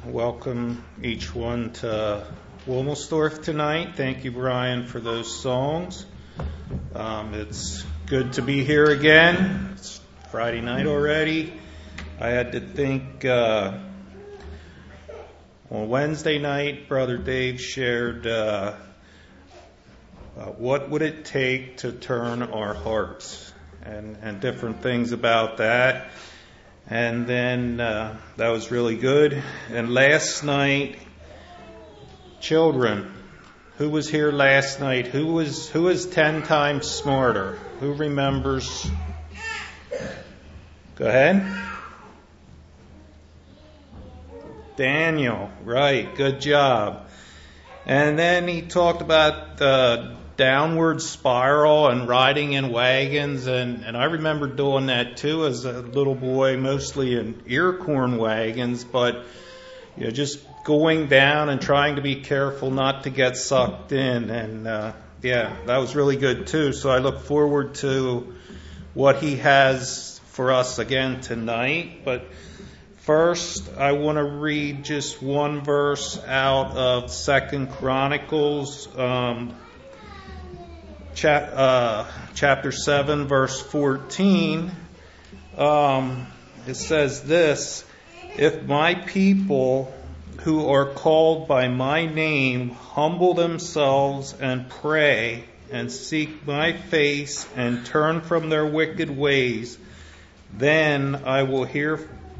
welcome each one to Wilmersdorf tonight. Thank you, Brian, for those songs. It's good to be here again. It's Friday night already. I had to think on Wednesday night, Brother Dave shared what would it take to turn our hearts and different things about that. And then that was really good. And last night, children, who was here last night? Who was 10 times smarter? Who remembers? Go ahead. Daniel, right, good job. And then he talked about the downward spiral and riding in wagons, and I remember doing that too as a little boy, mostly in ear-corn wagons, but just going down and trying to be careful not to get sucked in, and that was really good too. So I look forward to what he has for us again tonight. But first, I want to read just one verse out of 2 Chronicles chapter 7, verse 14. It says this: "If my people who are called by my name humble themselves and pray and seek my face and turn from their wicked ways, then I will hear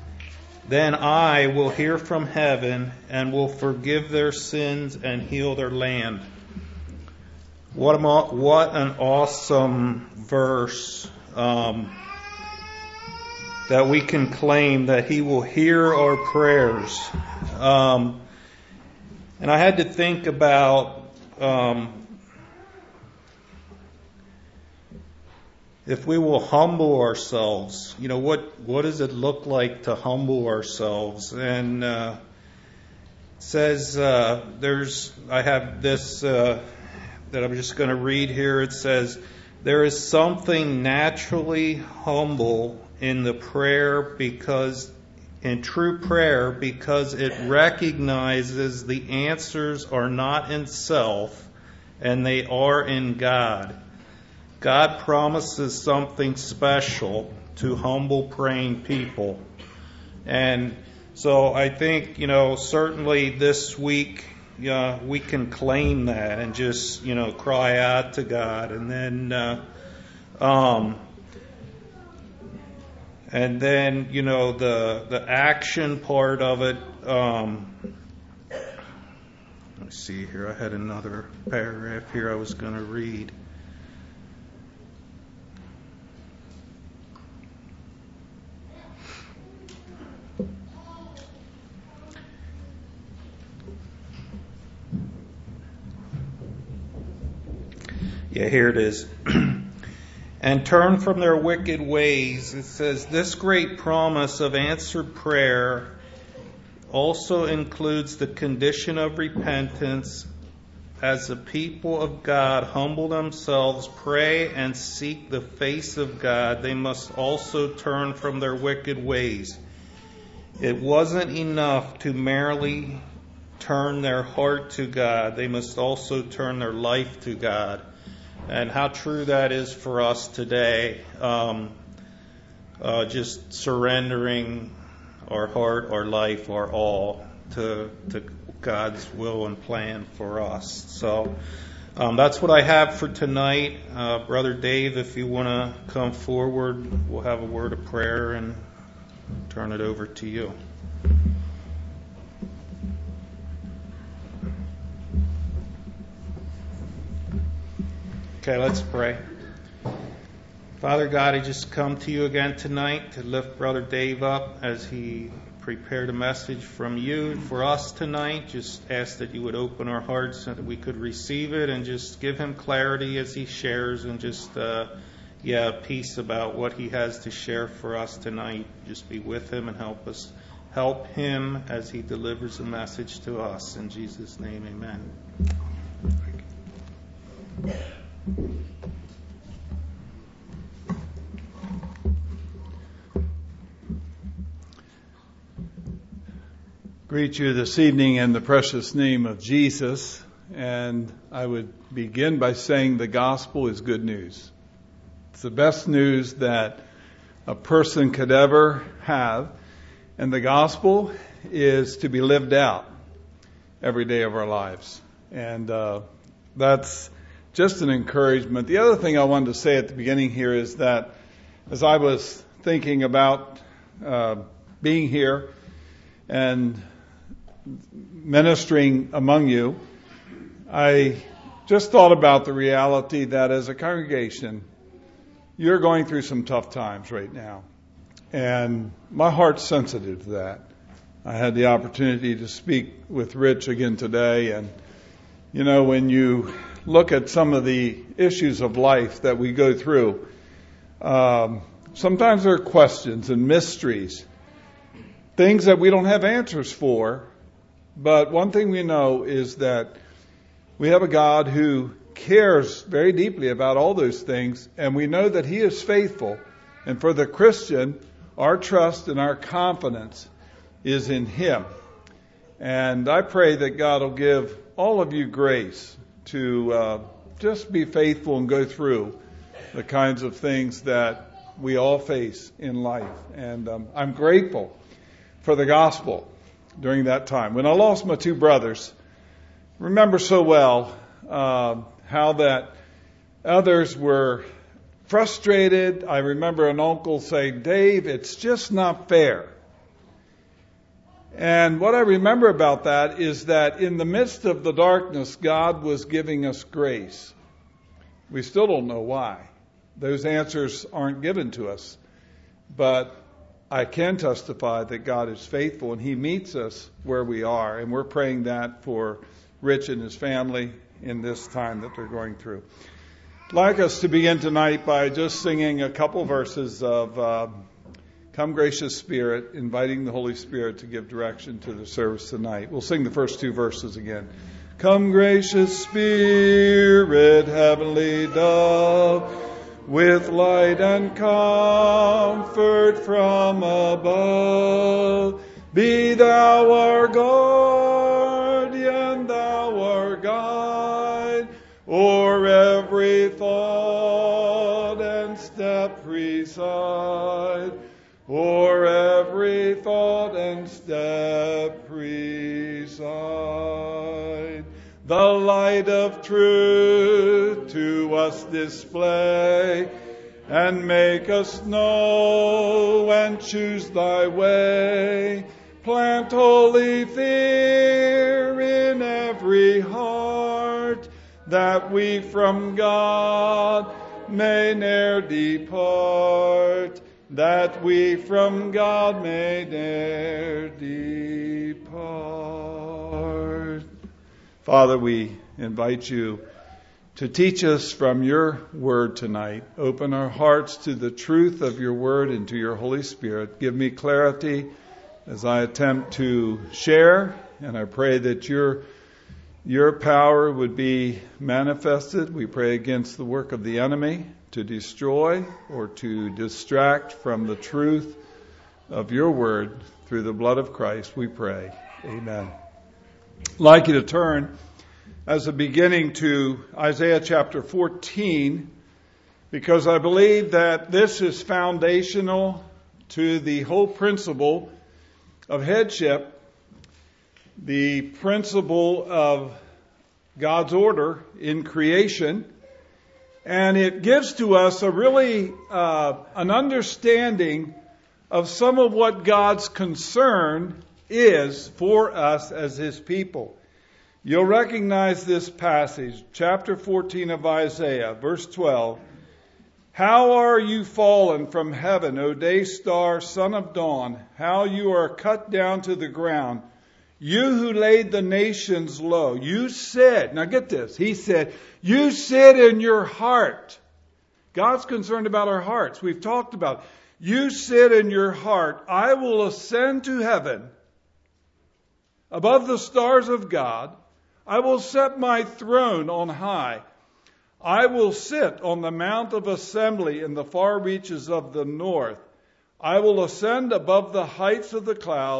from heaven and will forgive their sins and heal their land." What an awesome verse that we can claim that He will hear our prayers. And I had to think about if we will humble ourselves, what does it look like to humble ourselves? And it says I have this that I'm just going to read here. It says, "There is something naturally humble in the prayer in true prayer, because it recognizes the answers are not in self and they are in God. God promises something special to humble praying people." And so I think, certainly this week, we can claim that and just, cry out to God. And then, the action part of it, let's see here. I had another paragraph here I was going to read. Yeah, here it is. "And turn from their wicked ways." It says, this great promise of answered prayer also includes the condition of repentance. As the people of God humble themselves, pray, and seek the face of God, they must also turn from their wicked ways. It wasn't enough to merely turn their heart to God. They must also turn their life to God. And how true that is for us today, just surrendering our heart, our life, our all to God's will and plan for us. So that's what I have for tonight. Brother Dave, if you want to come forward, we'll have a word of prayer and turn it over to you. Okay, let's pray. Father God, I just come to you again tonight to lift Brother Dave up as he prepared a message from you for us tonight. Just ask that you would open our hearts so that we could receive it, and just give him clarity as he shares, and just peace about what he has to share for us tonight. Just be with him and help him as he delivers the message to us. In Jesus' name, amen. greet you this evening in the precious name of Jesus, and I would begin by saying the gospel is good news. It's the best news that a person could ever have, and the gospel is to be lived out every day of our lives, and that's just an encouragement. The other thing I wanted to say at the beginning here is that as I was thinking about being here and ministering among you, I just thought about the reality that as a congregation, you're going through some tough times right now. And my heart's sensitive to that. I had the opportunity to speak with Rich again today. And, you know, when you look at some of the issues of life that we go through, sometimes there are questions and mysteries, things that we don't have answers for. But one thing we know is that we have a God who cares very deeply about all those things, and we know that He is faithful. And for the Christian, our trust and our confidence is in Him. And I pray that God will give all of you grace to just be faithful and go through the kinds of things that we all face in life. And I'm grateful for the gospel during that time. When I lost my two brothers, I remember so well how that others were frustrated. I remember an uncle saying, "Dave, it's just not fair." And what I remember about that is that in the midst of the darkness, God was giving us grace. We still don't know why. Those answers aren't given to us. But I can testify that God is faithful and He meets us where we are. And we're praying that for Rich and his family in this time that they're going through. I'd like us to begin tonight by just singing a couple verses of Come Gracious Spirit, inviting the Holy Spirit to give direction to the service tonight. We'll sing the first two verses again. Come Gracious Spirit, heavenly dove, with light and comfort from above, be thou our guardian, thou our guide, o'er every thought and step preside, o'er every thought and step preside. The light of truth to us display, and make us know and choose Thy way. Plant holy fear in every heart, that we from God may ne'er depart, that we from God may ne'er depart. Father, we invite you to teach us from your word tonight. Open our hearts to the truth of your word and to your Holy Spirit. Give me clarity as I attempt to share, and I pray that your power would be manifested. We pray against the work of the enemy to destroy or to distract from the truth of your word. Through the blood of Christ we pray. Amen. I'd like you to turn as a beginning to Isaiah chapter 14, because I believe that this is foundational to the whole principle of headship, the principle of God's order in creation, and it gives to us a really an understanding of some of what God's concern is for us as His people. You'll recognize this passage, chapter 14 of Isaiah, verse 12. How are you fallen from heaven, O day star, son of dawn? How you are cut down to the ground, you who laid the nations low. You said, now get this, He said, you said in your heart. God's concerned about our hearts. We've talked about it. You said in your heart, I will ascend to heaven above the stars of God. I will set my throne on high. I will sit on the mount of assembly in the far reaches of the north. I will ascend above the heights of the clouds.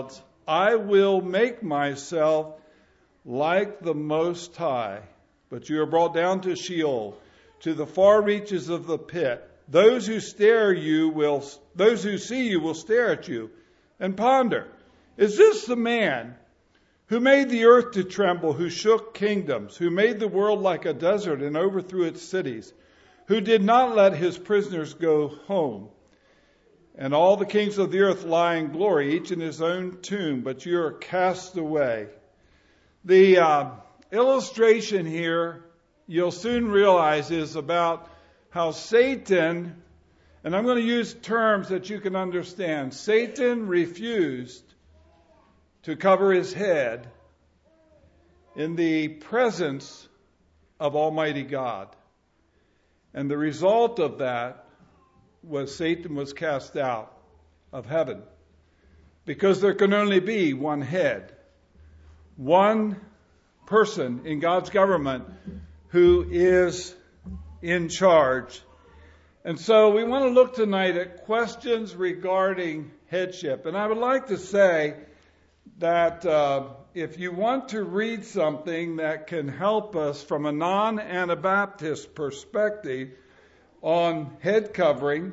I will make myself like the Most High. But you are brought down to Sheol, to the far reaches of the pit. Those who see you will stare at you and ponder, is this the man who made the earth to tremble, who shook kingdoms, who made the world like a desert and overthrew its cities, who did not let his prisoners go home, and all the kings of the earth lie in glory, each in his own tomb, but you are cast away. The illustration here, you'll soon realize, is about how Satan, and I'm going to use terms that you can understand. Satan refused to cover his head in the presence of Almighty God. And the result of that was Satan was cast out of heaven. Because there can only be one head, one person in God's government who is in charge. And so we want to look tonight at questions regarding headship. And I would like to say that if you want to read something that can help us from a non-Anabaptist perspective on head covering,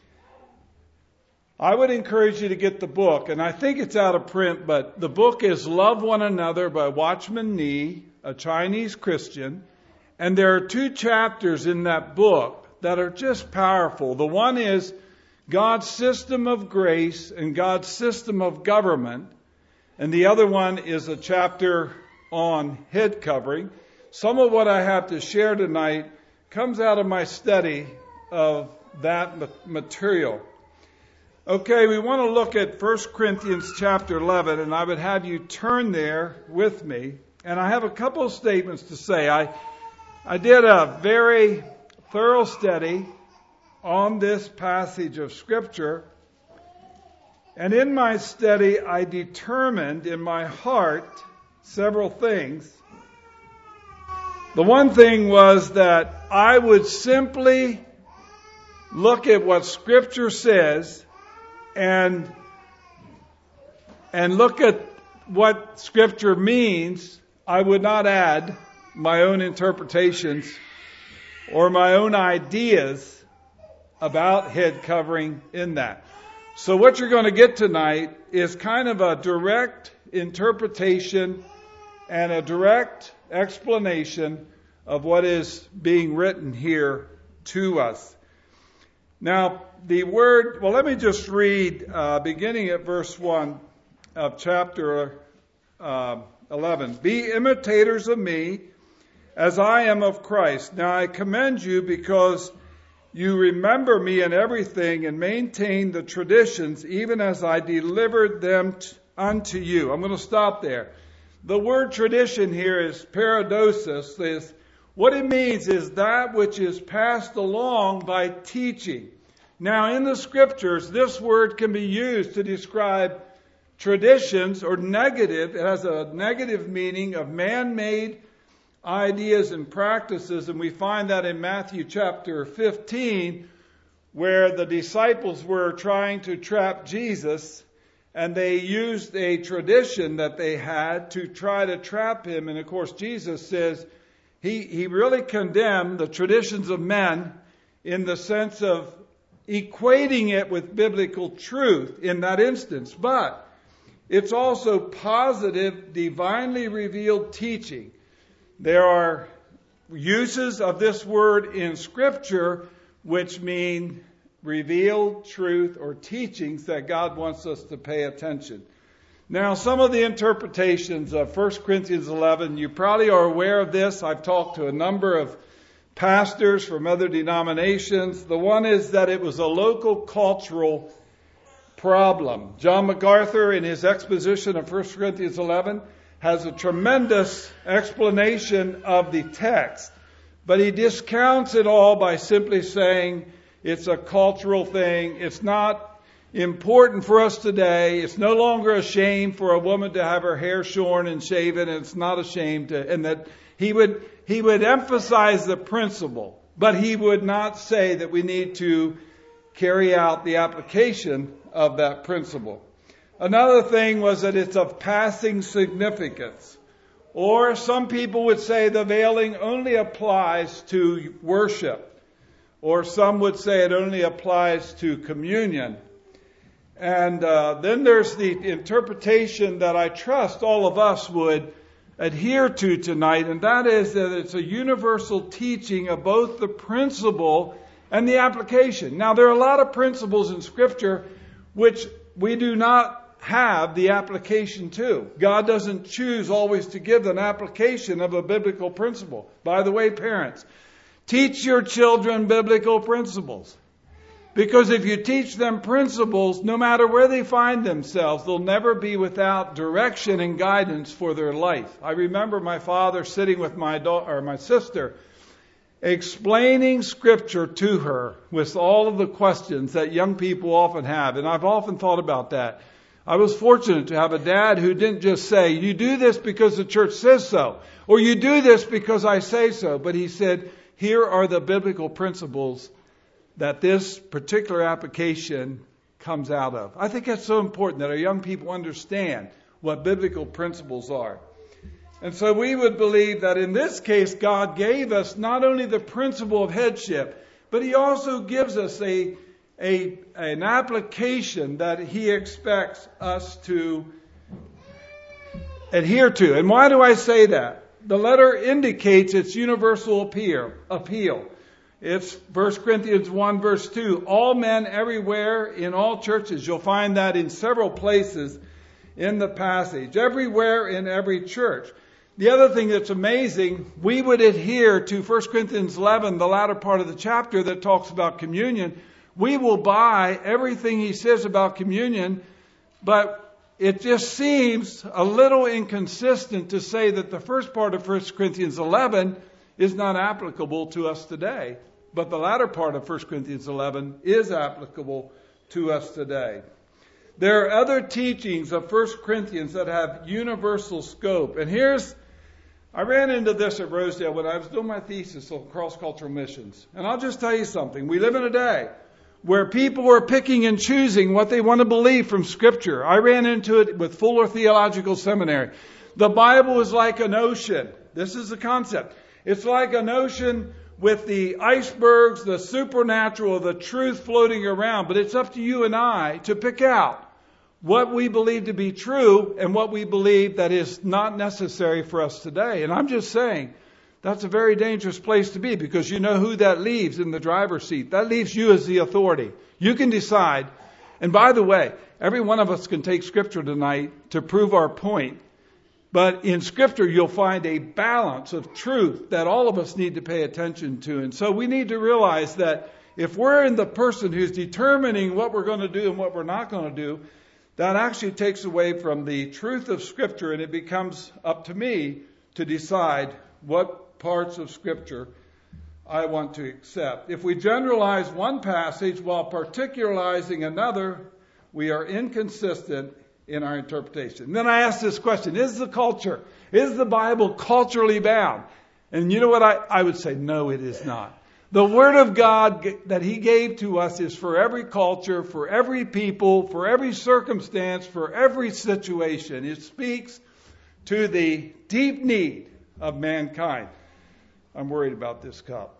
I would encourage you to get the book. And I think it's out of print, but the book is Love One Another by Watchman Nee, a Chinese Christian. And there are 2 chapters in that book that are just powerful. The one is God's system of grace and God's system of government. And the other one is a chapter on head covering. Some of what I have to share tonight comes out of my study of that material. Okay, we want to look at 1 Corinthians chapter 11, and I would have you turn there with me. And I have a couple of statements to say. I did a very thorough study on this passage of Scripture. And in my study, I determined in my heart several things. The one thing was that I would simply look at what Scripture says and look at what Scripture means. I would not add my own interpretations or my own ideas about head covering in that. So what you're going to get tonight is kind of a direct interpretation and a direct explanation of what is being written here to us. Now, let me just read, beginning at verse 1 of chapter 11. Be imitators of me, as I am of Christ. Now I commend you because you remember me in everything and maintain the traditions, even as I delivered them unto you. I'm going to stop there. The word tradition here is paradosis. What it means is that which is passed along by teaching. Now, in the Scriptures, this word can be used to describe traditions or negative. It has a negative meaning of man-made ideas and practices, and we find that in Matthew chapter 15, where the disciples were trying to trap Jesus, and they used a tradition that they had to try to trap him. And of course, Jesus says he really condemned the traditions of men in the sense of equating it with biblical truth in that instance. But it's also positive, divinely revealed teaching. There are uses of this word in Scripture which mean revealed truth or teachings that God wants us to pay attention. Now, some of the interpretations of 1 Corinthians 11, you probably are aware of this. I've talked to a number of pastors from other denominations. The one is that it was a local cultural problem. John MacArthur, in his exposition of 1 Corinthians 11, has a tremendous explanation of the text, but he discounts it all by simply saying it's a cultural thing. It's not important for us today. It's no longer a shame for a woman to have her hair shorn and shaven, and it's not a shame and that he would emphasize the principle, but he would not say that we need to carry out the application of that principle. Another thing was that it's of passing significance. Or some people would say the veiling only applies to worship. Or some would say it only applies to communion. And then there's the interpretation that I trust all of us would adhere to tonight, and that is that it's a universal teaching of both the principle and the application. Now, there are a lot of principles in Scripture which we do not have the application to. God doesn't choose always to give an application of a biblical principle. By the way, parents, teach your children biblical principles. Because if you teach them principles, no matter where they find themselves, they'll never be without direction and guidance for their life. I remember my father sitting with my sister, explaining Scripture to her with all of the questions that young people often have. And I've often thought about that. I was fortunate to have a dad who didn't just say, you do this because the church says so, or you do this because I say so. But he said, here are the biblical principles that this particular application comes out of. I think that's so important that our young people understand what biblical principles are. And so we would believe that in this case, God gave us not only the principle of headship, but He also gives us an application that He expects us to adhere to. And why do I say that? The letter indicates its universal appeal. It's 1 Corinthians 1 verse 2. All men everywhere in all churches. You'll find that in several places in the passage. Everywhere in every church. The other thing that's amazing, we would adhere to 1 Corinthians 11, the latter part of the chapter that talks about communion. We will buy everything he says about communion, but it just seems a little inconsistent to say that the first part of 1 Corinthians 11 is not applicable to us today. But the latter part of 1 Corinthians 11 is applicable to us today. There are other teachings of 1 Corinthians that have universal scope. And I ran into this at Rosedale when I was doing my thesis on cross-cultural missions. And I'll just tell you something. We live in a day where people are picking and choosing what they want to believe from Scripture. I ran into it with Fuller Theological Seminary. The Bible is like an ocean. This is the concept. It's like an ocean with the icebergs, the supernatural, the truth floating around. But it's up to you and I to pick out what we believe to be true and what we believe that is not necessary for us today. And I'm just saying, that's a very dangerous place to be, because you know who that leaves in the driver's seat. That leaves you as the authority. You can decide. And by the way, every one of us can take Scripture tonight to prove our point. But in Scripture, you'll find a balance of truth that all of us need to pay attention to. And so we need to realize that if we're in the person who's determining what we're going to do and what we're not going to do, that actually takes away from the truth of Scripture, and it becomes up to me to decide what parts of Scripture I want to accept. If we generalize one passage while particularizing another, we are inconsistent in our interpretation. Then I ask this question, is the Bible culturally bound? And you know what I would say? No, it is not. The Word of God that He gave to us is for every culture, for every people, for every circumstance, for every situation. It speaks to the deep need of mankind. I'm worried about this cup.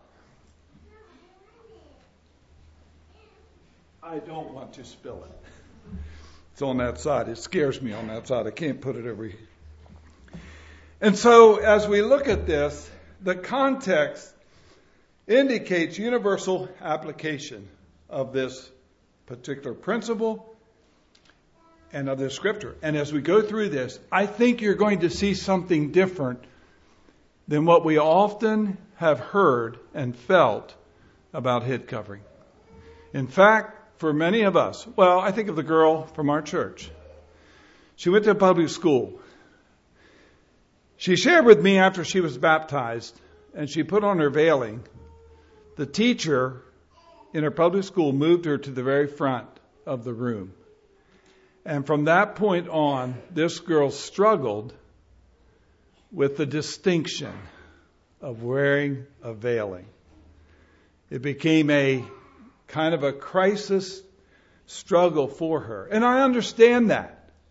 I don't want to spill it. It's on that side. It scares me on that side. I can't put it over here. And so as we look at this, the context indicates universal application of this particular principle and of this Scripture. And as we go through this, I think you're going to see something different than what we often have heard and felt about head covering. In fact, for many of us, well, I think of the girl from our church. She went to public school. She shared with me after she was baptized and she put on her veiling. The teacher in her public school moved her to the very front of the room. And from that point on, this girl struggled with the distinction of wearing a veiling. It became a kind of a crisis struggle for her. And I understand that.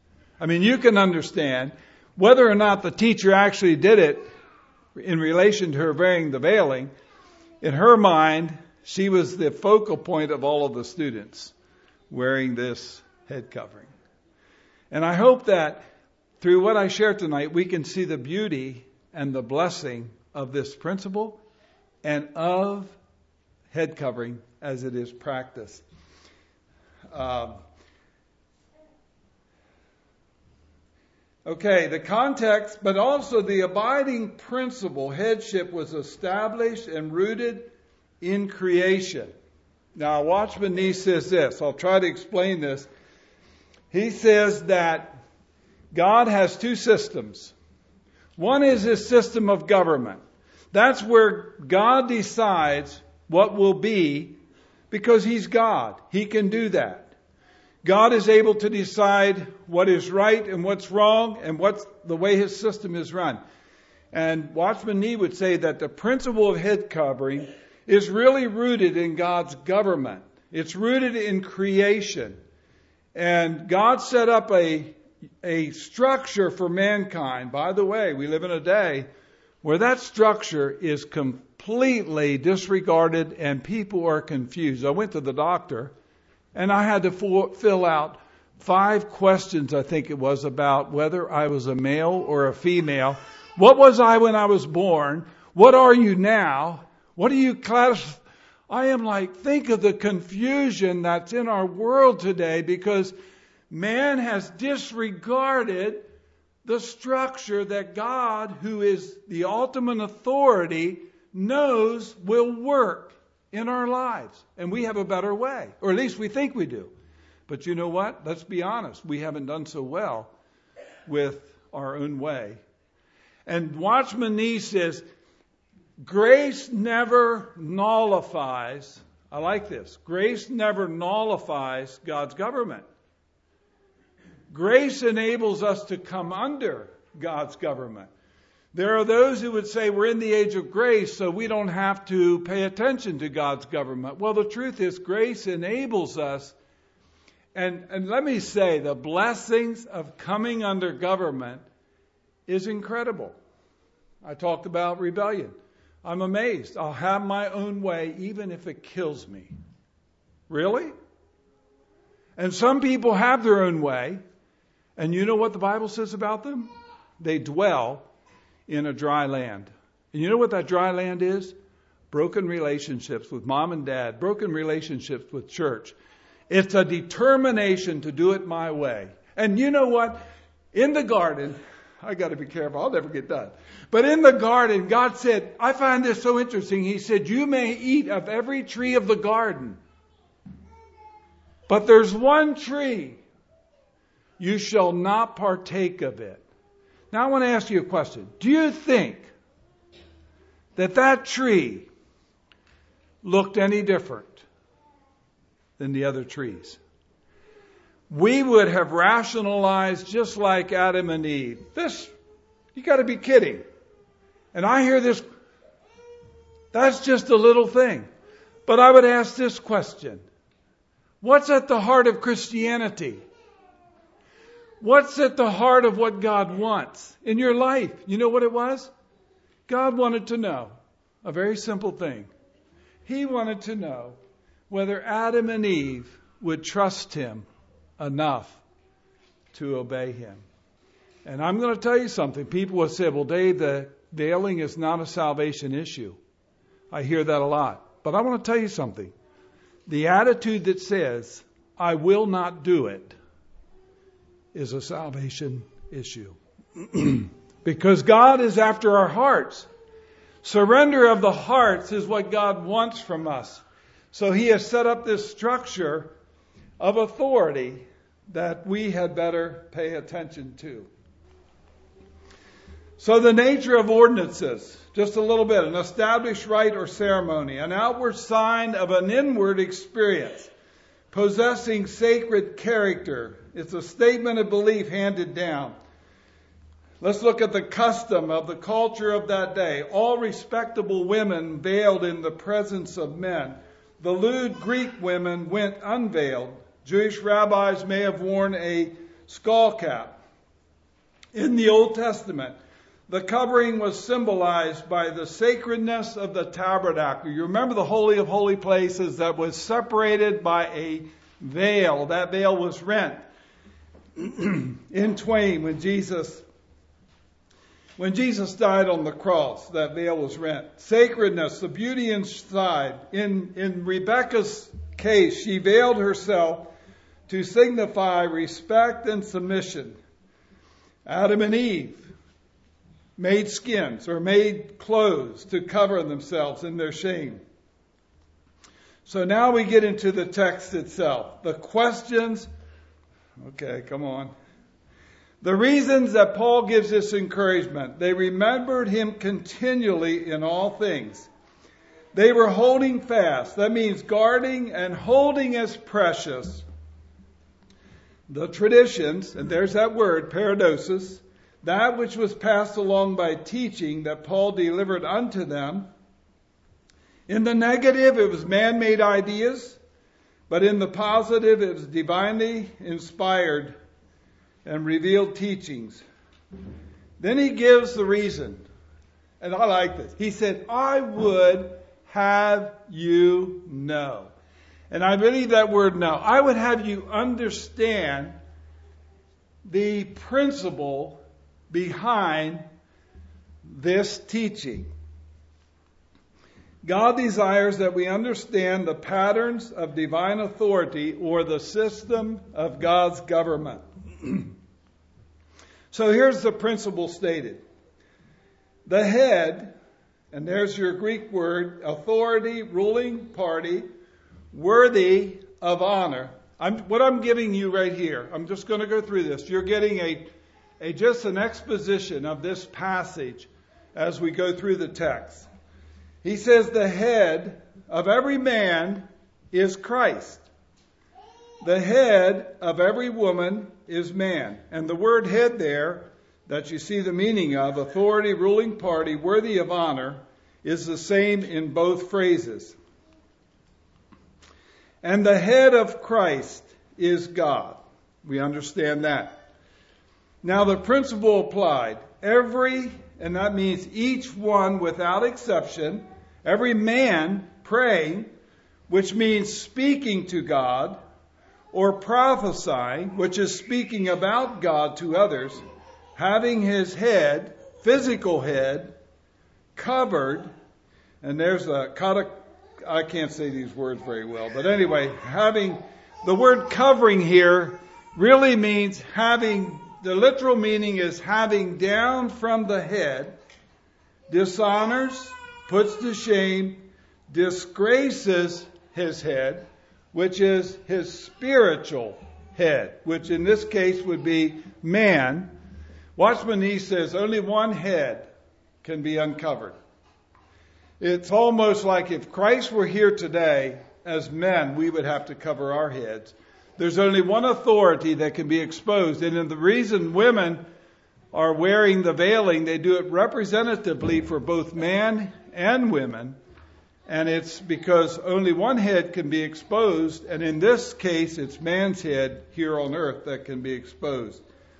I mean, you can understand whether or not the teacher actually did it in relation to her wearing the veiling. In her mind, she was the focal point of all of the students wearing this head covering. And I hope that through what I share tonight, we can see the beauty and the blessing of this principle and of head covering as it is practiced. Okay, the context, but also the abiding principle, headship, was established and rooted in creation. Now, Watchman Nee says this. I'll try to explain this. He says that God has two systems. One is his system of government. That's where God decides what will be because he's God. He can do that. God is able to decide what is right and what's wrong and what's the way his system is run. And Watchman Nee would say that the principle of head covering is really rooted in God's government. It's rooted in creation. And God set up a structure for mankind. By the way, we live in a day where that structure is completely disregarded and people are confused. I went to the doctor and I had to fill out 5 questions, I think it was, about whether I was a male or a female. What was I when I was born? What are you now? What do you classify? I am like, think of the confusion that's in our world today because man has disregarded the structure that God, who is the ultimate authority, knows will work in our lives. And we have a better way, or at least we think we do. But you know what? Let's be honest. We haven't done so well with our own way. And Watchman Nee says, grace never nullifies, I like this, grace never nullifies God's government. Grace enables us to come under God's government. There are those who would say we're in the age of grace, so we don't have to pay attention to God's government. Well, the truth is grace enables us. And let me say, the blessings of coming under government is incredible. I talked about rebellion. I'm amazed. I'll have my own way even if it kills me. Really? And some people have their own way. And you know what the Bible says about them? They dwell in a dry land. And you know what that dry land is? Broken relationships with mom and dad, broken relationships with church. It's a determination to do it my way. And you know what? In the garden, I got to be careful, I'll never get done. But in the garden, God said, I find this so interesting. He said, you may eat of every tree of the garden. But there's one tree. You shall not partake of it. Now I want to ask you a question. Do you think that tree looked any different than the other trees? We would have rationalized just like Adam and Eve. This, you got to be kidding. And I hear this, that's just a little thing. But I would ask this question. What's at the heart of Christianity? What's at the heart of what God wants in your life? You know what it was? God wanted to know a very simple thing. He wanted to know whether Adam and Eve would trust him enough to obey him. And I'm going to tell you something. People will say, well, Dave, the veiling is not a salvation issue. I hear that a lot. But I want to tell you something. The attitude that says, I will not do it, is a salvation issue. Because God is after our hearts. Surrender of the hearts is what God wants from us. So he has set up this structure of authority that we had better pay attention to. So the nature of ordinances, just a little bit. An established rite or ceremony, an outward sign of an inward experience, possessing sacred character. It's a statement of belief handed down. Let's look at the custom of the culture of that day. All respectable women veiled in the presence of men. The lewd Greek women went unveiled. Jewish rabbis may have worn a skull cap. In the Old Testament, the covering was symbolized by the sacredness of the tabernacle. You remember the Holy of Holy Places that was separated by a veil. That veil was rent in twain when Jesus died on the cross. That veil was rent. Sacredness, the beauty inside. In Rebekah's case, she veiled herself to signify respect and submission. Adam and Eve made skins or made clothes to cover themselves in their shame. So now we get into the text itself. The questions. Okay, come on. The reasons that Paul gives this encouragement. They remembered him continually in all things. They were holding fast. That means guarding and holding as precious the traditions, and there's that word, paradosis, that which was passed along by teaching that Paul delivered unto them. In the negative, it was man-made ideas, but in the positive, it was divinely inspired and revealed teachings. Then he gives the reason, and I like this. He said, I would have you know. And I believe that word know. I would have you understand the principle behind this teaching. God desires that we understand the patterns of divine authority or the system of God's government. So here's the principle stated. The head, and there's your Greek word, authority, ruling party, worthy of honor. What I'm giving you right here, I'm just going to go through this. You're getting just an exposition of this passage as we go through the text. He says the head of every man is Christ. The head of every woman is man. And the word head there, that you see the meaning of, authority, ruling party, worthy of honor, is the same in both phrases. And the head of Christ is God. We understand that. Now the principle applied. And that means each one without exception, every man praying, which means speaking to God, or prophesying, which is speaking about God to others, having his head, physical head, covered, and there's I can't say these words very well, but anyway, the word covering here really means the literal meaning is having down from the head, dishonors, puts to shame, disgraces his head, which is his spiritual head, which in this case would be man. Watchman Nee says only one head can be uncovered. It's almost like if Christ were here today, as men, we would have to cover our heads. There's only one authority that can be exposed. And the reason women are wearing the veiling, they do it representatively for both man and women. And it's because only one head can be exposed. And in this case, it's man's head here on earth that can be exposed.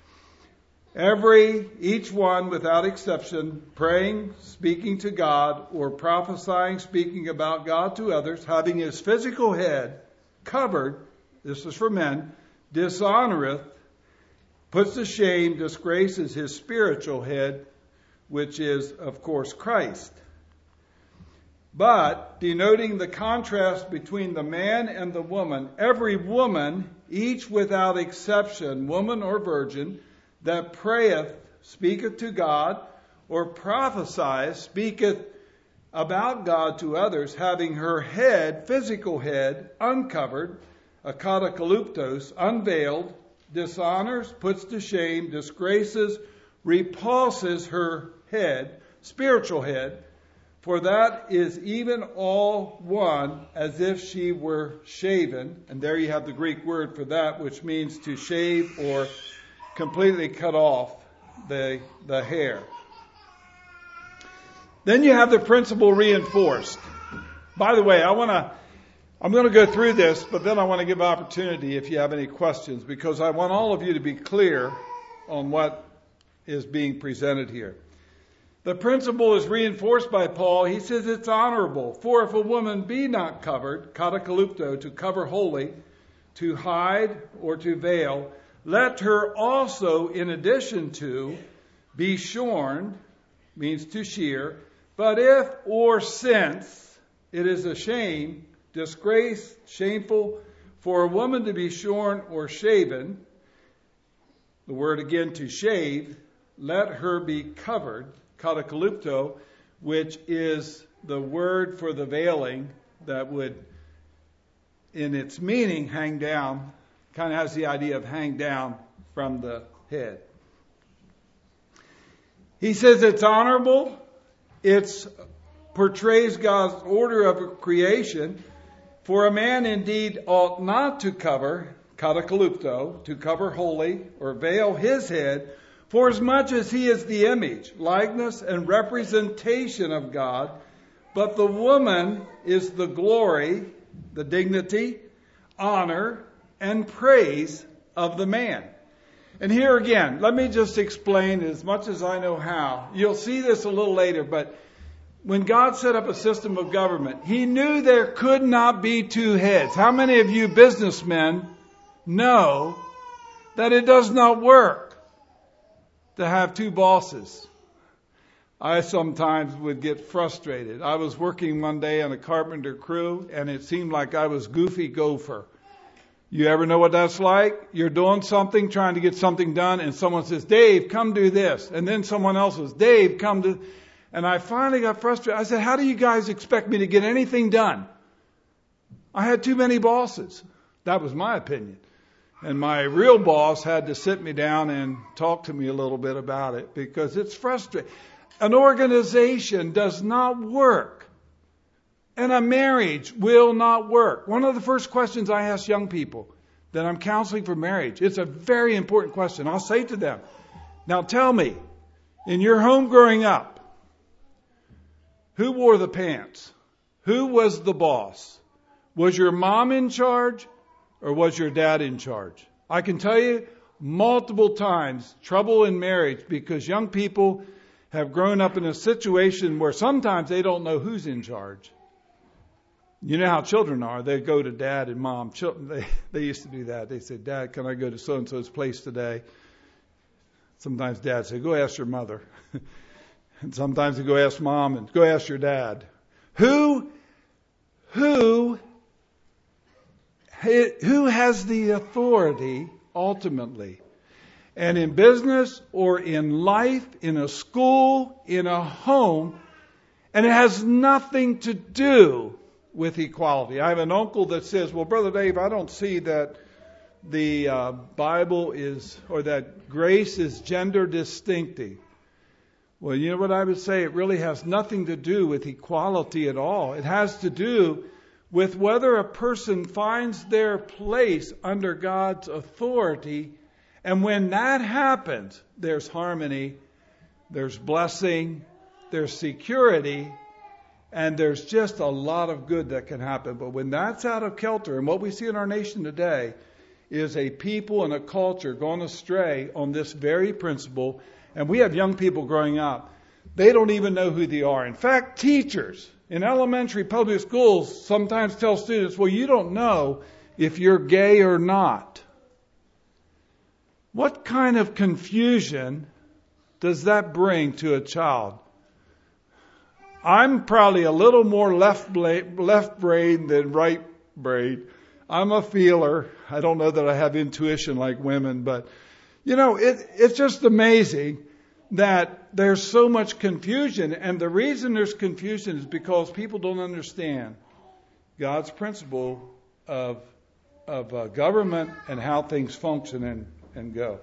Each one without exception, praying, speaking to God, or prophesying, speaking about God to others, having his physical head covered, this is for men, dishonoreth, puts to shame, disgraces his spiritual head, which is, of course, Christ. But, denoting the contrast between the man and the woman, every woman, each without exception, woman or virgin, that prayeth, speaketh to God, or prophesieth, speaketh about God to others, having her head, physical head, uncovered, akatakaluptos, unveiled, dishonors, puts to shame, disgraces, repulses her head, spiritual head, for that is even all one as if she were shaven. And there you have the Greek word for that, which means to shave or completely cut off the hair. Then you have the principle reinforced. By the way, I'm going to go through this, but then I want to give opportunity if you have any questions, because I want all of you to be clear on what is being presented here. The principle is reinforced by Paul. He says it's honorable. For if a woman be not covered, katakalupto, to cover wholly, to hide or to veil, let her also, in addition to, be shorn, means to shear. But if or since it is a shame, disgrace, shameful, for a woman to be shorn or shaven, the word again to shave, let her be covered, katakalupto, which is the word for the veiling that would, in its meaning, hang down, kind of has the idea of hang down from the head. He says it's honorable, it portrays God's order of creation. For a man indeed ought not to cover, katakalupto, to cover wholly or veil his head, for as much as he is the image, likeness, and representation of God, but the woman is the glory, the dignity, honor, and praise of the man. And here again, let me just explain as much as I know how. You'll see this a little later, but when God set up a system of government, He knew there could not be two heads. How many of you businessmen know that it does not work to have two bosses? I sometimes would get frustrated. I was working one day on a carpenter crew, and it seemed like I was Goofy Gopher. You ever know what that's like? You're doing something, trying to get something done, and someone says, Dave, come do this. And then someone else says, Dave, come do... And I finally got frustrated. I said, how do you guys expect me to get anything done? I had too many bosses. That was my opinion. And my real boss had to sit me down and talk to me a little bit about it because it's frustrating. An organization does not work. And a marriage will not work. One of the first questions I ask young people that I'm counseling for marriage, it's a very important question. I'll say to them, now tell me, in your home growing up, who wore the pants? Who was the boss? Was your mom in charge or was your dad in charge? I can tell you multiple times trouble in marriage because young people have grown up in a situation where sometimes they don't know who's in charge. You know how children are. They go to dad and mom. They used to do that. They say, Dad, can I go to so-and-so's place today? Sometimes dad say, go ask your mother. And sometimes you go ask mom and go ask your dad. Who has the authority ultimately? And in business or in life, in a school, in a home, and it has nothing to do with equality. I have an uncle that says, well, Brother Dave, I don't see that the Bible is, or that grace is gender distinctive. Well, you know what I would say? It really has nothing to do with equality at all. It has to do with whether a person finds their place under God's authority. And when that happens, there's harmony, there's blessing, there's security, and there's just a lot of good that can happen. But when that's out of kilter, and what we see in our nation today is a people and a culture gone astray on this very principle. And we have young people growing up. They don't even know who they are. In fact, teachers in elementary public schools sometimes tell students, well, you don't know if you're gay or not. What kind of confusion does that bring to a child? I'm probably a little more left brain than right brain. I'm a feeler. I don't know that I have intuition like women, but you know, it's just amazing that there's so much confusion. And the reason there's confusion is because people don't understand God's principle of government and how things function and go.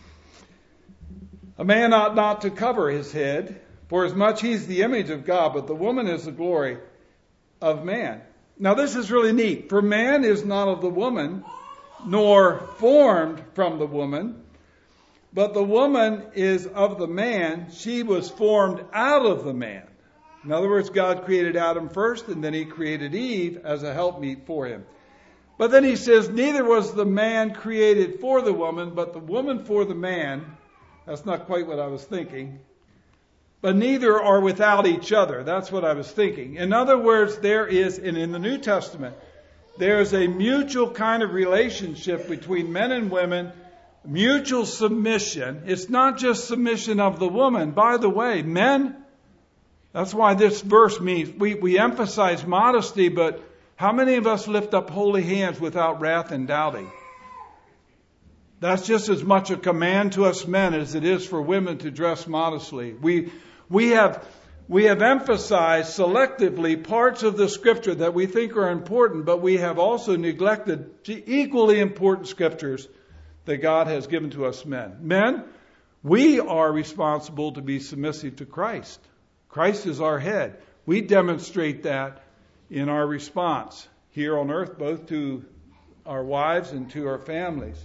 A man ought not to cover his head, for as much he's the image of God, but the woman is the glory of man. Now this is really neat. For man is not of the woman, nor formed from the woman, but the woman is of the man. She was formed out of the man. In other words, God created Adam first, and then He created Eve as a helpmeet for him. But then He says, neither was the man created for the woman, but the woman for the man. That's not quite what I was thinking. But neither are without each other. That's what I was thinking. In other words, there is, and in the New Testament, there's a mutual kind of relationship between men and women, mutual submission. It's not just submission of the woman. By the way, men, that's why this verse means, we emphasize modesty, but how many of us lift up holy hands without wrath and doubting? That's just as much a command to us men as it is for women to dress modestly. We have emphasized selectively parts of the Scripture that we think are important, but we have also neglected equally important Scriptures that God has given to us men. Men, we are responsible to be submissive to Christ. Christ is our head. We demonstrate that in our response here on earth, both to our wives and to our families.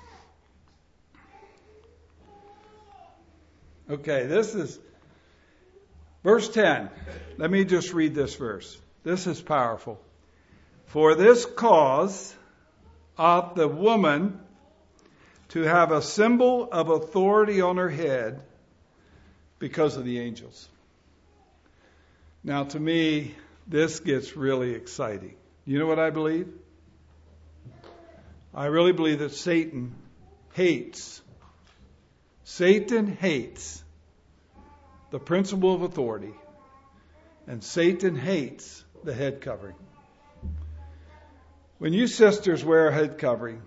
Okay, this is verse 10. Let me just read this verse. This is powerful. For this cause ought the woman to have a symbol of authority on her head because of the angels. Now, to me, this gets really exciting. You know what I believe? I really believe that Satan hates the principle of authority, and Satan hates the head covering. When you sisters wear a head covering,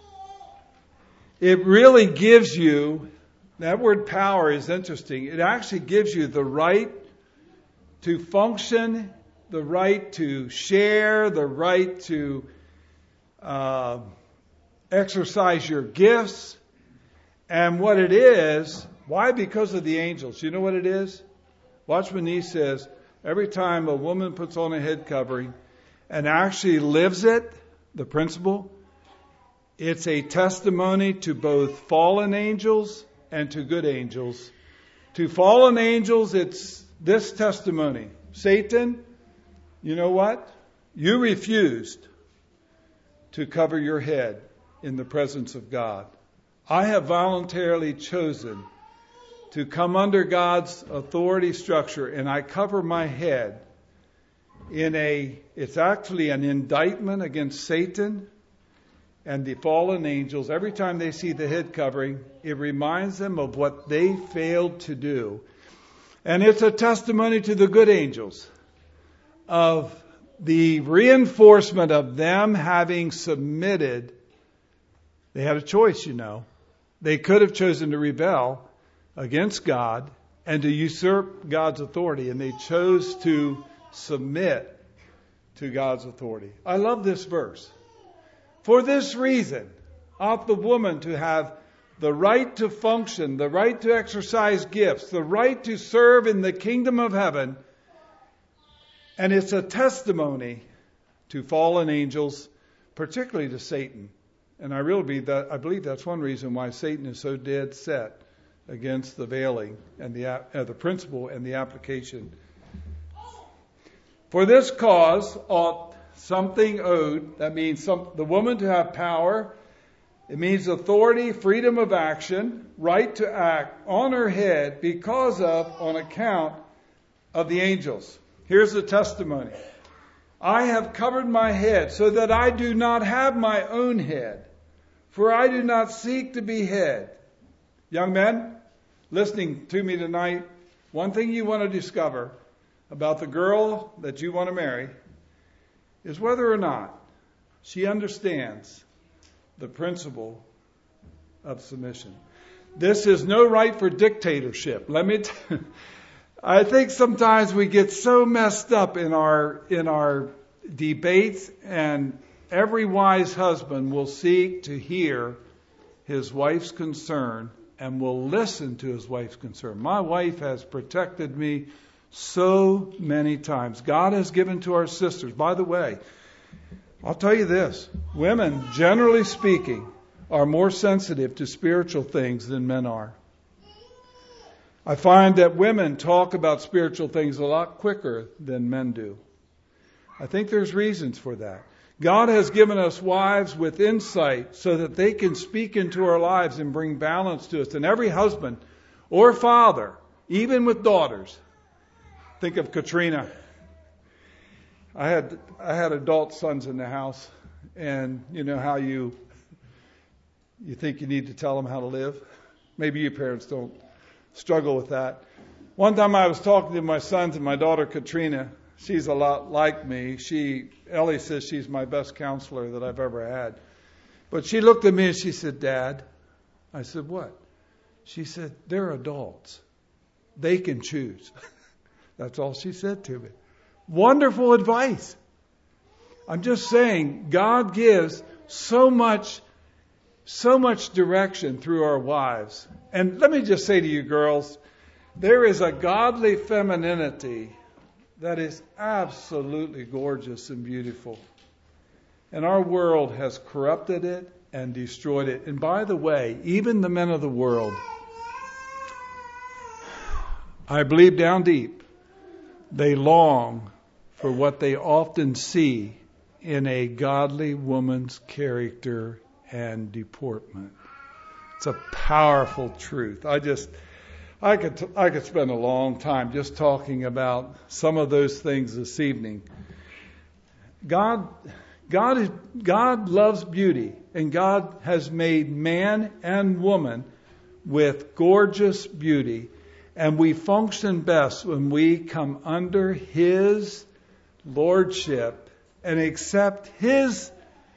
it really gives you, that word power is interesting, it actually gives you the right to function, the right to share, the right to exercise your gifts. And what it is, why? Because of the angels. You know what it is? Watch when he says, every time a woman puts on a head covering and actually lives it, the principle, it's a testimony to both fallen angels and to good angels. To fallen angels, it's this testimony. Satan, you know what? You refused to cover your head in the presence of God. I have voluntarily chosen to come under God's authority structure, and I cover my head it's actually an indictment against Satan and the fallen angels. Every time they see the head covering, it reminds them of what they failed to do. And it's a testimony to the good angels of the reinforcement of them having submitted. They had a choice, you know. They could have chosen to rebel against God and to usurp God's authority, and they chose to submit to God's authority. I love this verse. For this reason, ought the woman to have the right to function, the right to exercise gifts, the right to serve in the kingdom of heaven. And it's a testimony to fallen angels, particularly to Satan. And I believe that's one reason why Satan is so dead set against the veiling and the principle and the application. For this cause ought something owed. That means the woman to have power. It means authority, freedom of action, right to act on her head on account of the angels. Here's the testimony. I have covered my head so that I do not have my own head, for I do not seek to be head. Young men, listening to me tonight, one thing you want to discover about the girl that you want to marry is whether or not she understands the principle of submission. This is no right for dictatorship. I think sometimes we get so messed up in our debates, and every wise husband will seek to hear his wife's concern and will listen to his wife's concern. My wife has protected me so many times. God has given to our sisters. By the way, I'll tell you this. Women, generally speaking, are more sensitive to spiritual things than men are. I find that women talk about spiritual things a lot quicker than men do. I think there's reasons for that. God has given us wives with insight so that they can speak into our lives and bring balance to us. And every husband or father, even with daughters, think of Katrina. I had adult sons in the house, and you know how you think you need to tell them how to live? Maybe you parents don't struggle with that. One time I was talking to my sons and my daughter Katrina. She's a lot like me. Ellie says she's my best counselor that I've ever had. But she looked at me and she said, "Dad." I said, "What?" She said, "They're adults. They can choose." That's all she said to me. Wonderful advice. I'm just saying, God gives so much direction through our wives. And let me just say to you girls, there is a godly femininity that is absolutely gorgeous and beautiful. And our world has corrupted it and destroyed it. And by the way, even the men of the world, I believe down deep, they long for what they often see in a godly woman's character and deportment. It's a powerful truth. I could spend a long time just talking about some of those things this evening. God loves beauty, and God has made man and woman with gorgeous beauty, and we function best when we come under His lordship and accept His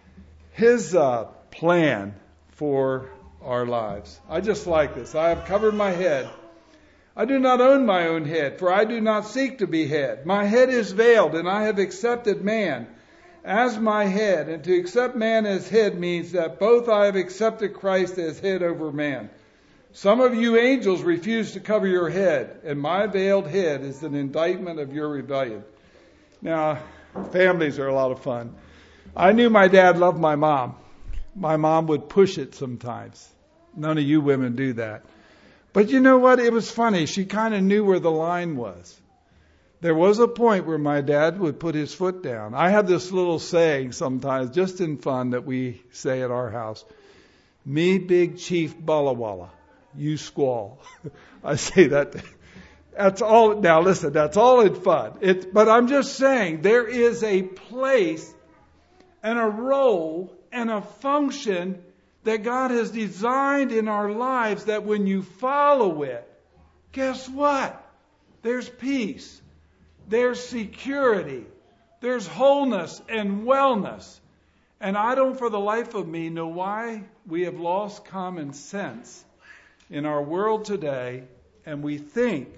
plan for our lives. I just like this. I have covered my head. I do not own my own head, for I do not seek to be head. My head is veiled, and I have accepted man as my head. And to accept man as head means that both I have accepted Christ as head over man. Some of you angels refuse to cover your head, and my veiled head is an indictment of your rebellion. Now, families are a lot of fun. I knew my dad loved my mom. My mom would push it sometimes. None of you women do that. But you know what? It was funny. She kind of knew where the line was. There was a point where my dad would put his foot down. I have this little saying sometimes, just in fun, that we say at our house. Me big chief Ballawalla, you squall. I say that. That's all. Now listen, that's all in fun. But I'm just saying there is a place and a role and a function that God has designed in our lives that when you follow it, guess what? There's peace. There's security. There's wholeness and wellness. And I don't for the life of me know why we have lost common sense in our world today, and we think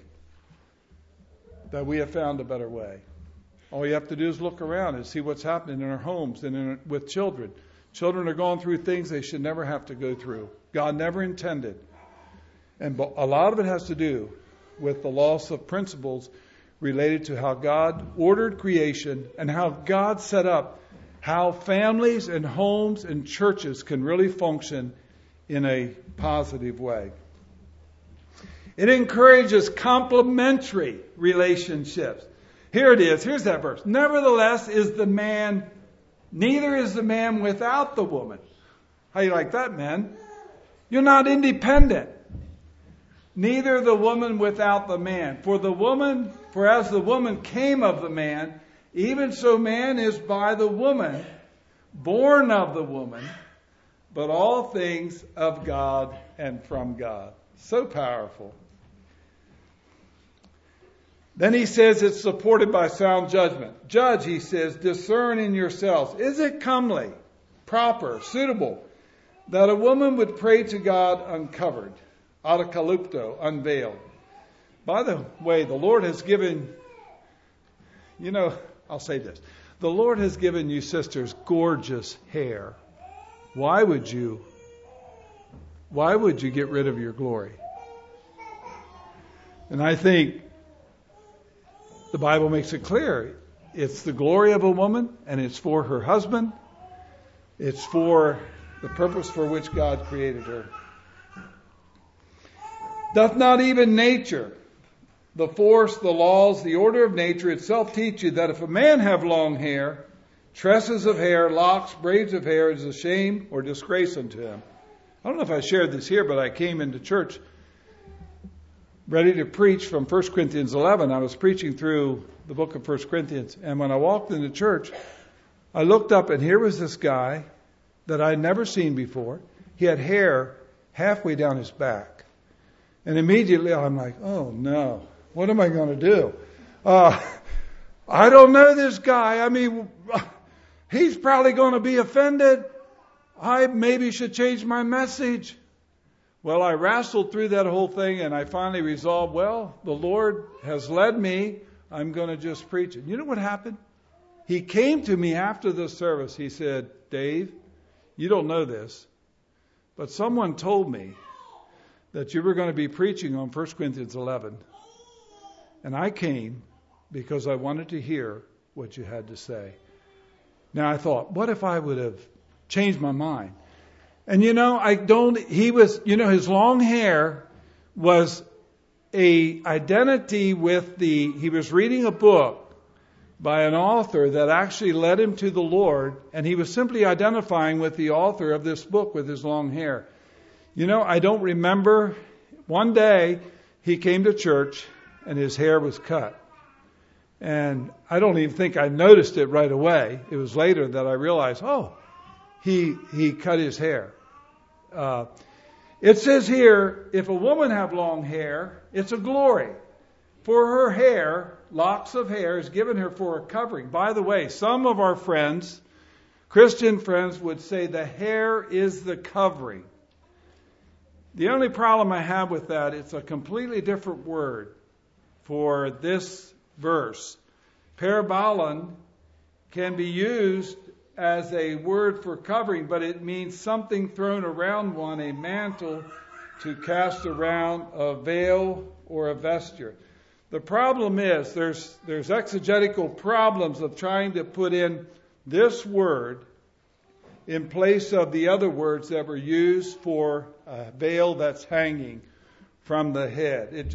that we have found a better way. All you have to do is look around and see what's happening in our homes and with children. Children are going through things they should never have to go through. God never intended. And a lot of it has to do with the loss of principles related to how God ordered creation and how God set up how families and homes and churches can really function in a positive way. It encourages complementary relationships. Here it is. Here's that verse. Nevertheless neither is the man without the woman. How you like that, man? You're not independent. Neither the woman without the man. For as the woman came of the man, even so man is by the woman, born of the woman, but all things of God and from God. So powerful. Then he says it's supported by sound judgment. Judge, he says, discern in yourselves. Is it comely, proper, suitable, that a woman would pray to God uncovered, autokalupto, unveiled? By the way, the Lord has given, I'll say this. The Lord has given you sisters gorgeous hair. Why would you get rid of your glory? And I think the Bible makes it clear. It's the glory of a woman, and it's for her husband. It's for the purpose for which God created her. Doth not even nature, the force, the laws, the order of nature itself teach you that if a man have long hair, tresses of hair, locks, braids of hair is a shame or disgrace unto him. I don't know if I shared this here, but I came into church ready to preach from 1 Corinthians 11. I was preaching through the book of 1 Corinthians. And when I walked into church, I looked up and here was this guy that I'd never seen before. He had hair halfway down his back. And immediately I'm like, oh no, what am I going to do? I don't know this guy. I mean, he's probably going to be offended. I maybe should change my message. Well, I wrestled through that whole thing and I finally resolved, well, the Lord has led me. I'm going to just preach it. You know what happened? He came to me after the service. He said, Dave, you don't know this, but someone told me that you were going to be preaching on 1 Corinthians 11. And I came because I wanted to hear what you had to say. Now I thought, what if I would have changed my mind? And his long hair was a identity with he was reading a book by an author that actually led him to the Lord, and he was simply identifying with the author of this book with his long hair. I don't remember. One day he came to church and his hair was cut. And I don't even think I noticed it right away. It was later that I realized, he cut his hair. It says here, if a woman have long hair, it's a glory. For her hair, locks of hair, is given her for a covering. By the way, some of our friends, Christian friends, would say the hair is the covering. The only problem I have with that, it's a completely different word for this verse. Parabalon can be used as a word for covering, but it means something thrown around one, a mantle to cast around, a veil or a vesture. The problem is there's exegetical problems of trying to put in this word in place of the other words that were used for a veil that's hanging from the head. It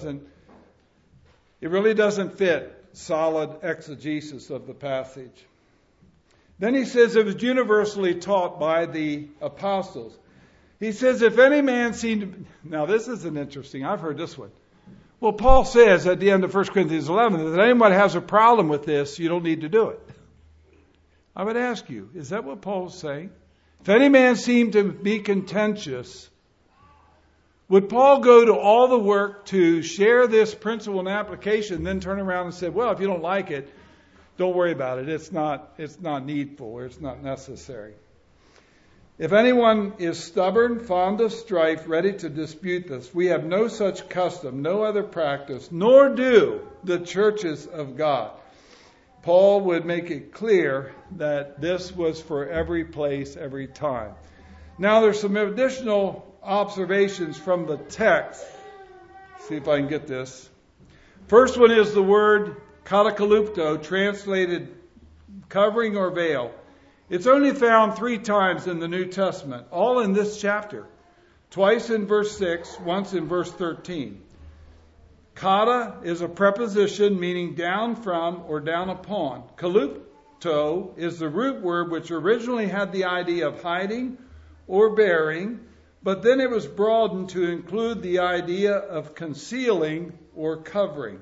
really doesn't fit solid exegesis of the passage. Then he says it was universally taught by the apostles. He says, if any man now this isn't interesting. I've heard this one. Well, Paul says at the end of 1 Corinthians 11 that anyone has a problem with this, you don't need to do it. I would ask you, is that what Paul's saying? If any man seem to be contentious, would Paul go to all the work to share this principle and application, then turn around and say, well, if you don't like it, don't worry about it. It's not needful or it's not necessary. If anyone is stubborn, fond of strife, ready to dispute this, we have no such custom, no other practice, nor do the churches of God. Paul would make it clear that this was for every place, every time. Now there's some additional observations from the text. See if I can get this. First one is the word katakalupto, translated covering or veil. It's only found 3 times in the New Testament, all in this chapter. Twice in verse 6, once in verse 13. Kata is a preposition meaning down from or down upon. Kalupto is the root word which originally had the idea of hiding or bearing, but then it was broadened to include the idea of concealing or covering.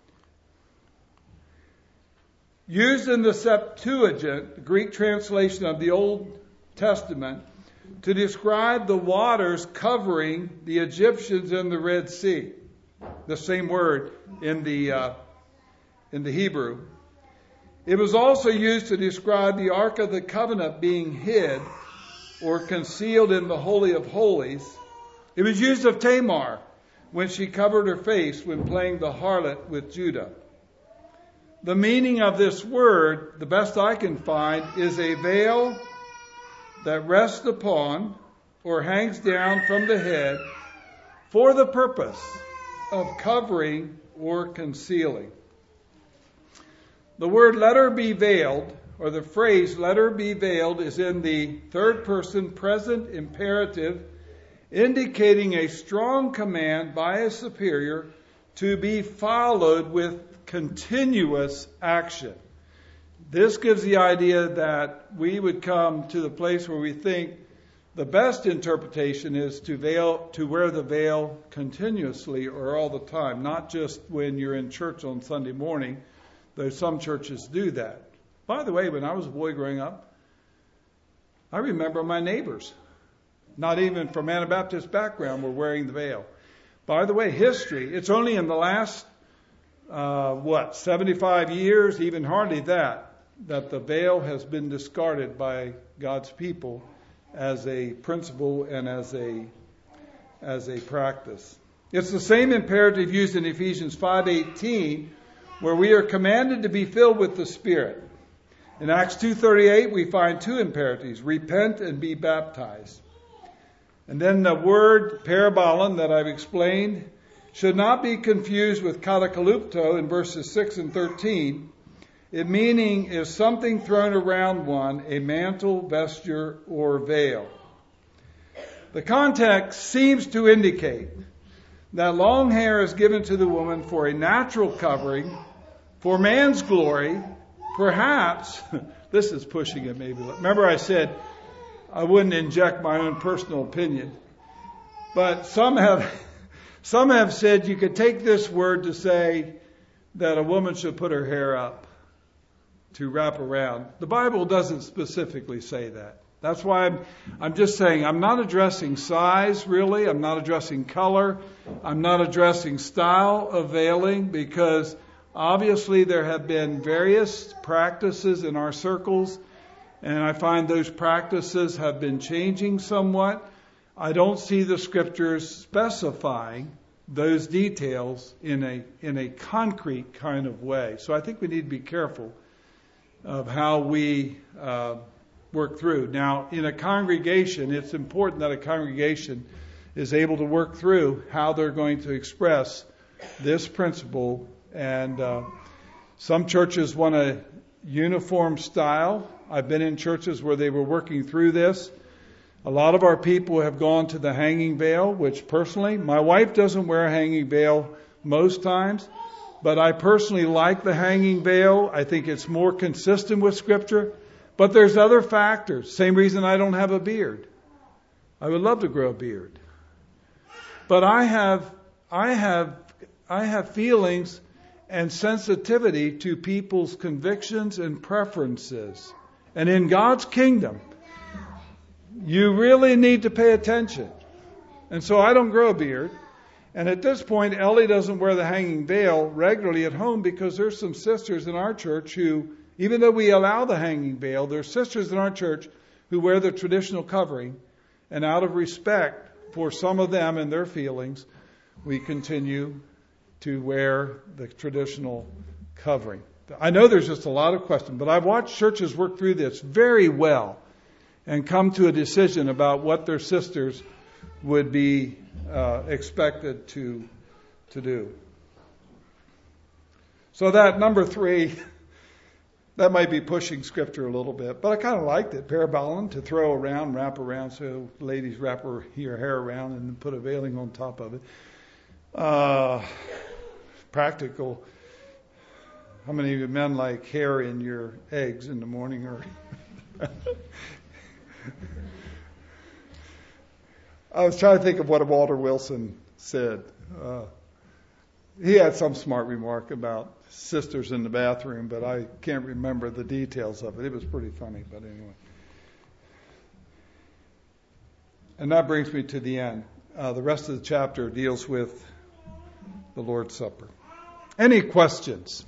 Used in the Septuagint, the Greek translation of the Old Testament, to describe the waters covering the Egyptians in the Red Sea. The same word in the Hebrew. It was also used to describe the Ark of the Covenant being hid or concealed in the Holy of Holies. It was used of Tamar when she covered her face when playing the harlot with Judah. The meaning of this word, the best I can find, is a veil that rests upon or hangs down from the head for the purpose of covering or concealing. The word let her be veiled, or the phrase let her be veiled, is in the third person present imperative, indicating a strong command by a superior to be followed with continuous action. This gives the idea that we would come to the place where we think the best interpretation is to wear the veil continuously or all the time, not just when you're in church on Sunday morning, though some churches do that. By the way, when I was a boy growing up, I remember my neighbors, not even from Anabaptist background, were wearing the veil. By the way, history, it's only in the last, 75 years, even hardly that the veil has been discarded by God's people as a principle and as a practice. It's the same imperative used in Ephesians 5:18, where we are commanded to be filled with the Spirit. In Acts 2:38, we find two imperatives: repent and be baptized. And then the word parabalon that I've explained should not be confused with katakalupto in verses 6 and 13. Its meaning is something thrown around one, a mantle, vesture, or veil. The context seems to indicate that long hair is given to the woman for a natural covering, for man's glory, perhaps, this is pushing it maybe. Remember I said I wouldn't inject my own personal opinion, but some have said you could take this word to say that a woman should put her hair up, to wrap around. The Bible doesn't specifically say that. That's why I'm just saying I'm not addressing size, really. I'm not addressing color. I'm not addressing style of veiling, because obviously there have been various practices in our circles, and I find those practices have been changing somewhat. I don't see the scriptures specifying those details in a concrete kind of way. So I think we need to be careful of how we work through. Now, in a congregation, it's important that a congregation is able to work through how they're going to express this principle. And some churches want a uniform style. I've been in churches where they were working through this. A lot of our people have gone to the hanging veil, which personally, my wife doesn't wear a hanging veil most times, but I personally like the hanging veil. I think it's more consistent with Scripture. But there's other factors. Same reason I don't have a beard. I would love to grow a beard. But I have feelings and sensitivity to people's convictions and preferences. And in God's kingdom, you really need to pay attention. And so I don't grow a beard. And at this point, Ellie doesn't wear the hanging veil regularly at home, because there's some sisters in our church who, even though we allow the hanging veil, there's sisters in our church who wear the traditional covering. And out of respect for some of them and their feelings, we continue to wear the traditional covering. I know there's just a lot of questions, but I've watched churches work through this very well and come to a decision about what their sisters would be expected to do. So that number 3, that might be pushing Scripture a little bit, but I kind of liked it. Parabalon, to throw around, wrap around, so ladies wrap your hair around and then put a veiling on top of it. Practical. How many of you men like hair in your eggs in the morning? Or I was trying to think of what Walter Wilson said. He had some smart remark about sisters in the bathroom, but I can't remember the details of it. It was pretty funny, but anyway. And that brings me to the end. The rest of the chapter deals with the Lord's Supper. Any questions?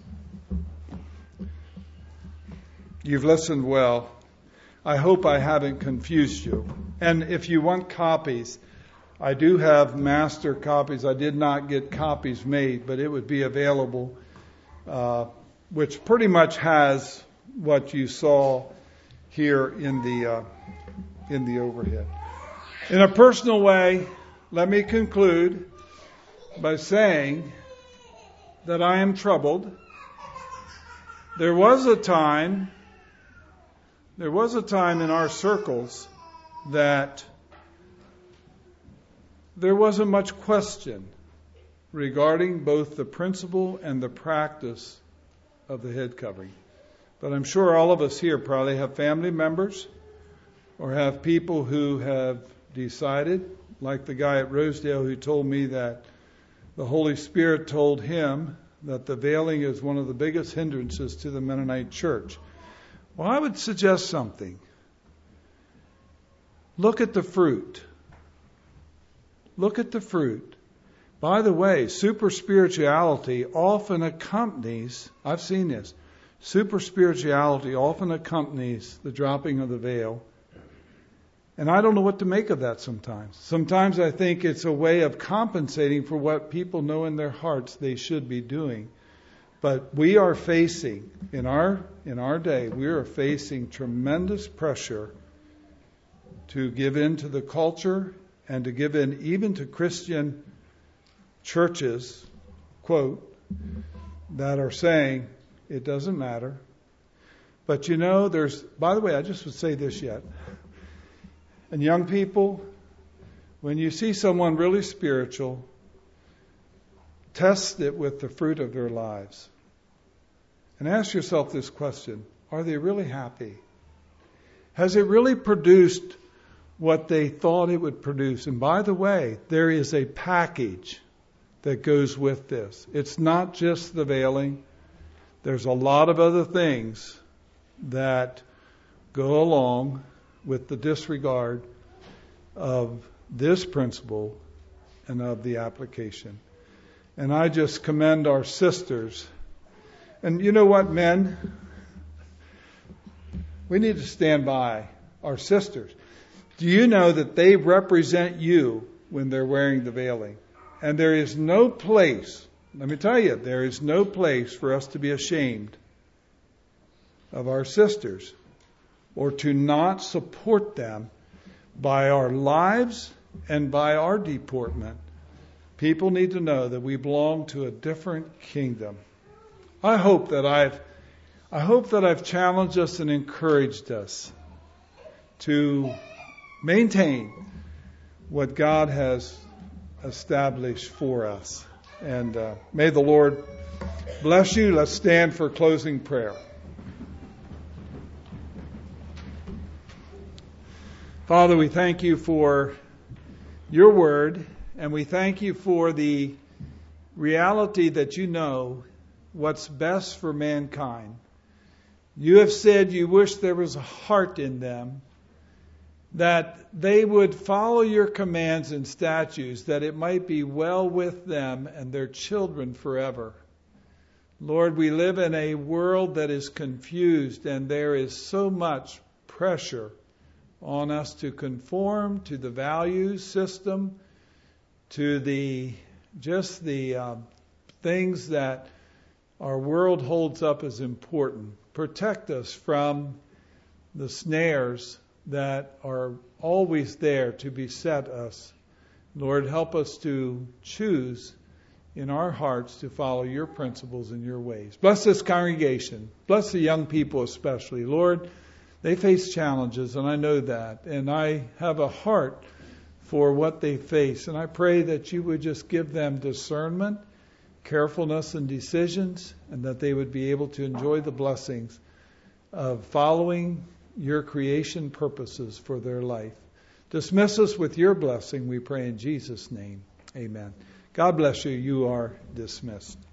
You've listened well. I hope I haven't confused you. And if you want copies, I do have master copies. I did not get copies made, but it would be available, which pretty much has what you saw here in the overhead. In a personal way, let me conclude by saying that I am troubled. There was a time in our circles that there wasn't much question regarding both the principle and the practice of the head covering. But I'm sure all of us here probably have family members or have people who have decided, like the guy at Rosedale who told me that the Holy Spirit told him that the veiling is one of the biggest hindrances to the Mennonite church. Well, I would suggest something. Look at the fruit. Look at the fruit. By the way, super spirituality often accompanies, I've seen this, super spirituality often accompanies the dropping of the veil. And I don't know what to make of that sometimes. Sometimes I think it's a way of compensating for what people know in their hearts they should be doing. But we are facing, in our day, we are facing tremendous pressure to give in to the culture and to give in even to Christian churches, quote, that are saying it doesn't matter. But by the way, I just would say this yet. And young people, when you see someone really spiritual, test it with the fruit of their lives. And ask yourself this question: are they really happy? Has it really produced what they thought it would produce? And by the way, there is a package that goes with this. It's not just the veiling. There's a lot of other things that go along with the disregard of this principle and of the application. And I just commend our sisters. And you know what, men? We need to stand by our sisters. Do you know that they represent you when they're wearing the veiling? And there is no place, let me tell you, there is no place for us to be ashamed of our sisters or to not support them by our lives and by our deportment. People need to know that we belong to a different kingdom. I hope that I've challenged us and encouraged us to maintain what God has established for us. And may the Lord bless you. Let's stand for closing prayer. Father, we thank you for your word, and we thank you for the reality that you know what's best for mankind. You have said you wish there was a heart in them, that they would follow your commands and statutes, that it might be well with them and their children forever. Lord, we live in a world that is confused, and there is so much pressure on us to conform to the value system, to the things that our world holds up as important. Protect us from the snares that are always there to beset us. Lord, help us to choose in our hearts to follow your principles and your ways. Bless this congregation. Bless the young people especially. Lord, they face challenges, and I know that. And I have a heart for what they face. And I pray that you would just give them discernment, carefulness in decisions, and that they would be able to enjoy the blessings of following your creation purposes for their life. Dismiss us with your blessing, we pray in Jesus' name. Amen. God bless you. You are dismissed.